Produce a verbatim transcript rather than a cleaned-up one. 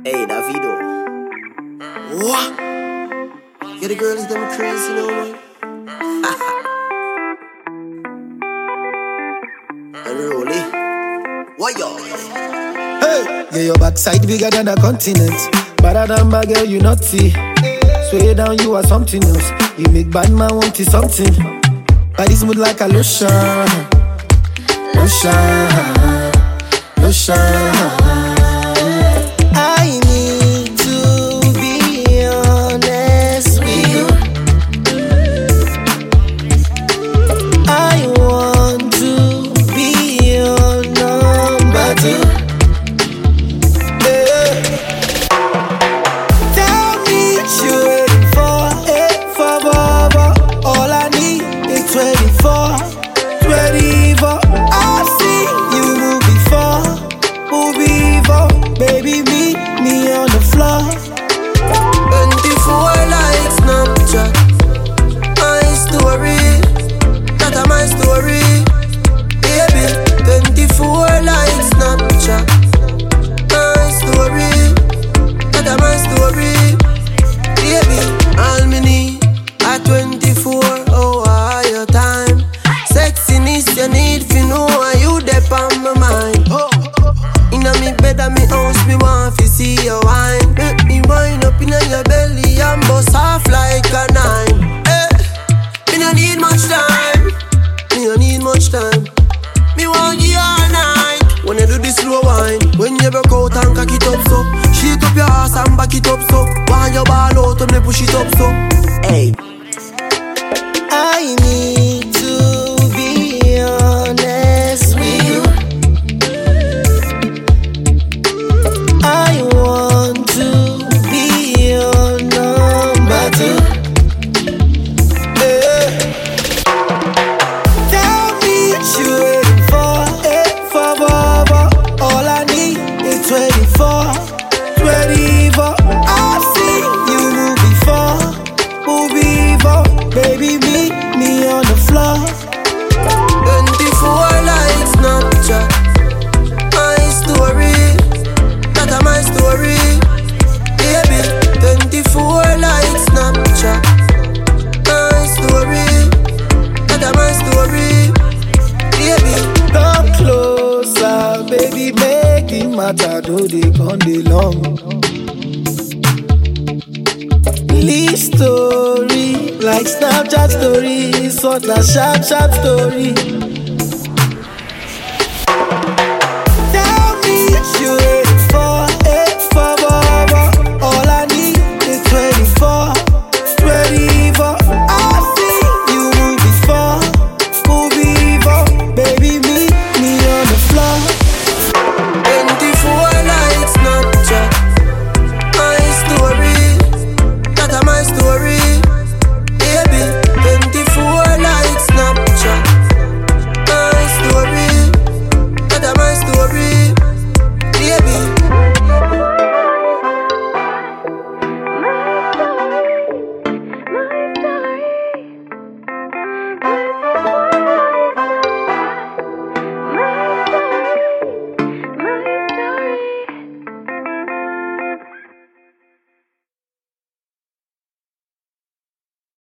Hey, Davido. What? Yeah, the girls, them crazy, you know, man. Unruly. What y'all? Hey, yeah, your backside bigger than a continent. Better than bad girl, you naughty. Sway down, you are something else. You make bad man want it something. Body smooth like a lotion, lotion, lotion. I need to be honest with you. I want to be your number two. Yeah. Tell me what you're waiting for. Hey, for Baba. All I need is twenty-four, twenty-four. I've seen you move before, move before. Baby, meet me on the floor. twenty-four like Snapchat. My story, that are my story. Baby, twenty-four like Snapchat. My story, that are my story. Baby, all me need at twenty-four. Oh, are your time? Sexiness you need fi know why you dep on my mind. Inna me bed and me house, me want fi see your wine. Make me wind up inna your belly and bust off like a nine. Eh, me no need much time. Me no need much time. Me want you all night. When you do this slow wine, when you broke out and cock it up so, shake up your ass and back it up so. While you ball out and me push it up so. Hey, I need to be honest with you. I want to be your number two. Yeah. Tell me what you're waiting for. Hey, for Baba. All I need is twenty-four, twenty-four. I've seen you move before, move before. Baby, meet me on the floor. twenty-four like Snapchat. My story, that are my story. Baby, twenty-four like Snapchat. My story, that are my story. Baby, Come closer, baby, make the matter do they come dey long. Leave story like Snapchat story, sort a sharp sharp story.